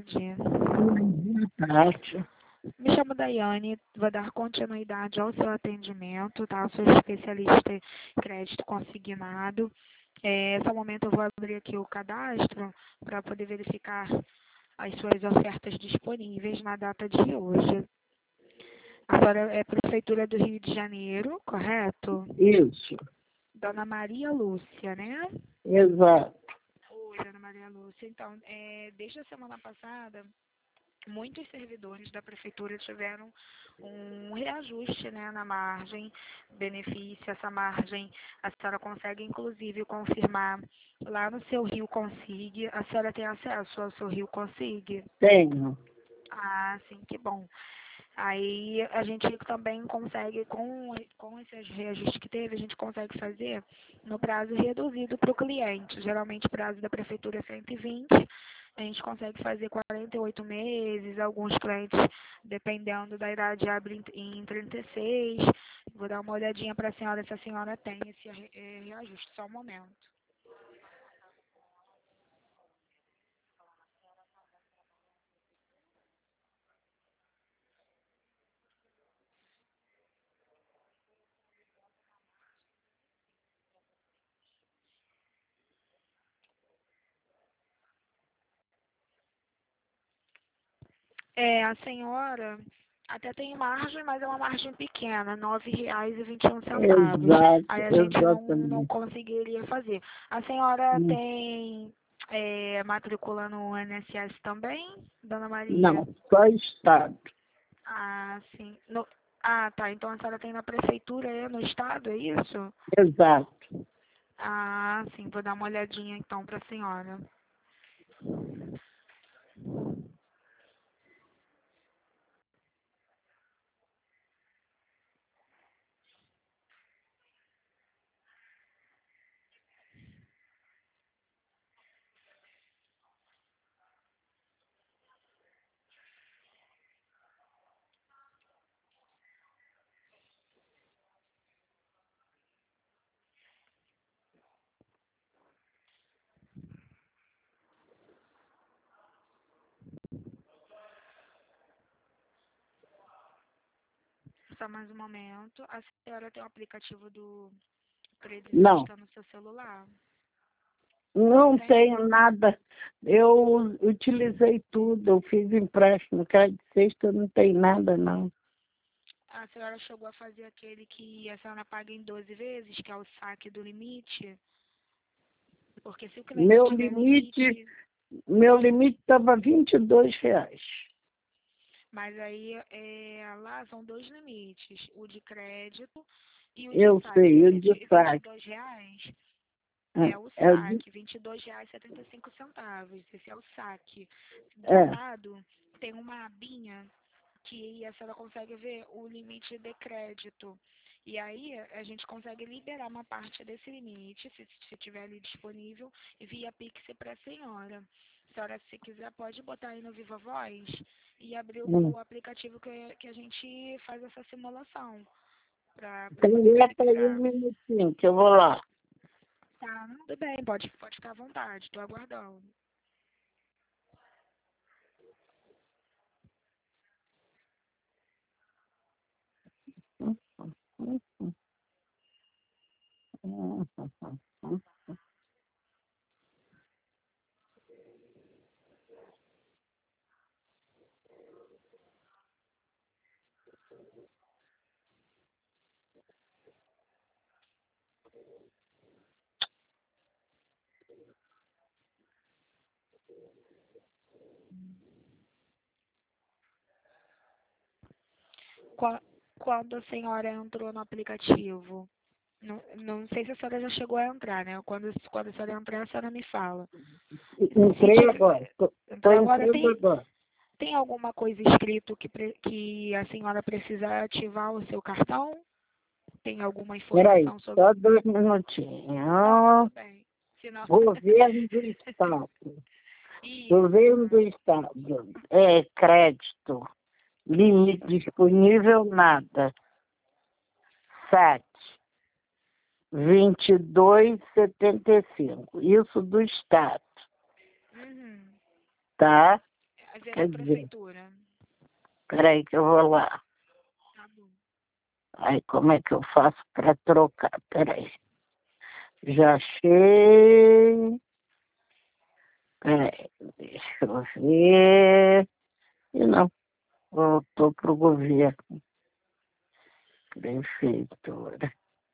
tarde. Boa tarde. Me chamo Daiane, vou dar continuidade ao seu atendimento, tá? Sou especialista em crédito consignado. Nesse momento eu vou abrir aqui o cadastro para poder verificar as suas ofertas disponíveis na data de hoje. A senhora é Prefeitura do Rio de Janeiro, correto? Isso, Dona Maria Lúcia, né? exato. Oi, Dona Maria Lúcia. Então, desde a semana passada, muitos servidores da prefeitura tiveram um reajuste, né, na margem benefício. Essa margem a senhora consegue inclusive confirmar lá no seu Rio Consig. A senhora tem acesso ao seu Rio Consig? Tenho. Ah, sim, que bom. Aí a gente também consegue, com esses reajustes que teve, a gente consegue fazer no prazo reduzido para o cliente. Geralmente o prazo da prefeitura é 120, a gente consegue fazer 48 meses, alguns clientes, dependendo da idade, abrem em 36. Vou dar uma olhadinha para a senhora se a senhora tem esse reajuste, só um momento. A senhora até tem margem, mas é uma margem pequena, R$ 9,21. Aí a gente não Exatamente. conseguiria fazer. A senhora tem matrícula no INSS também, Dona Maria? Não, só Estado. Ah, sim. Tá. Então a senhora tem na prefeitura, no estado, é isso? Exato. Ah, sim. Vou dar uma olhadinha então para a senhora. Só mais um momento. A senhora tem o aplicativo do Credit Não, no seu celular? não Tem? tenho nada. Eu utilizei tudo, eu fiz empréstimo, crédito sexta, não tem nada, não. A senhora chegou a fazer aquele que a senhora paga em 12 vezes, que é o saque do limite? Porque se o cliente Meu tiver limite, limite, meu limite estava R$ 22. mas aí lá são dois limites, o de crédito e o de Eu saque. sei, eu Esse de de saque. R$ 22 É, é o é, o de- saque, R$ 22,75. Esse é o saque. Do é. lado tem uma abinha que a senhora consegue ver o limite de crédito. E aí a gente consegue liberar uma parte desse limite, se tiver ali disponível, via Pix para a senhora. A senhora, se quiser, pode botar aí no Viva Voz e abrir o aplicativo que a gente faz essa simulação para Então, poder aguenta aí um verificar. minutinho, que eu vou lá. Tá, tudo bem, pode ficar à vontade, estou aguardando. Quando a senhora entrou no aplicativo, não sei se a senhora já chegou a entrar, né? Quando a senhora entrar, a senhora me fala. Se Entrei agora. tiver, Estou entrou agora, entrando agora. tem alguma coisa escrito que a senhora precisa ativar o seu cartão? Tem alguma Peraí, informação sobre... só 2 Não, minutinhos. tudo bem. Senão... Governo do Estado. Isso. Governo do Estado. Crédito. Limite disponível, nada. 7,22,75. Isso do Estado, Uhum. tá? ver Quer na dizer, prefeitura. peraí que eu vou lá. Tá bom. Aí como é que eu faço para trocar? Peraí. Já achei. Peraí, deixa eu ver. E não, voltou para o governo. Prefeitura.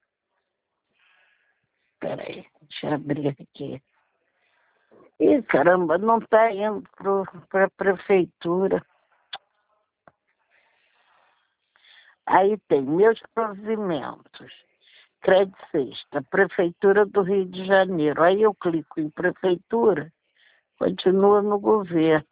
Peraí, deixa eu abrir aqui. Ih, caramba, não está indo para a prefeitura. Aí tem meus provimentos. Crédito Sexta, Prefeitura do Rio de Janeiro. Aí eu clico em Prefeitura, continua no governo.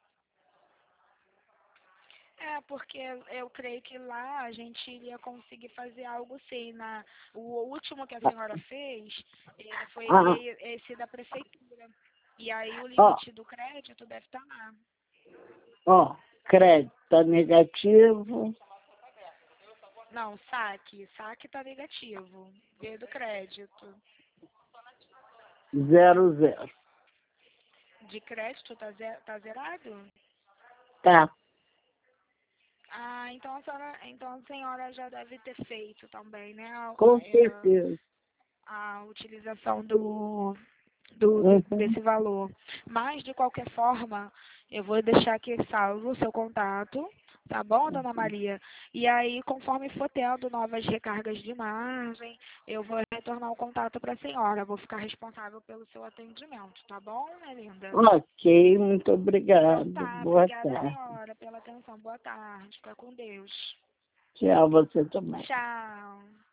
Porque eu creio que lá a gente iria conseguir fazer algo sim. O último que a senhora fez foi Ah, esse da prefeitura. E aí o ó, limite do crédito deve estar lá. ó, crédito tá negativo. Não, saque. Saque está negativo. V do crédito. 00. De crédito tá zerado? Tá, Então a senhora já deve ter feito também, né? com certeza. A utilização Uhum. desse valor. Mas, de qualquer forma, eu vou deixar aqui salvo o seu contato, tá bom, dona Maria? E aí, conforme for tendo novas recargas de margem, eu vou retornar o contato para a senhora. Vou ficar responsável pelo seu atendimento, tá bom, minha linda? Ok, muito Então obrigado. tá, Boa obrigada, tarde. senhora, pela atenção. Boa tarde. Fica com Deus. Tchau, você também. Tchau.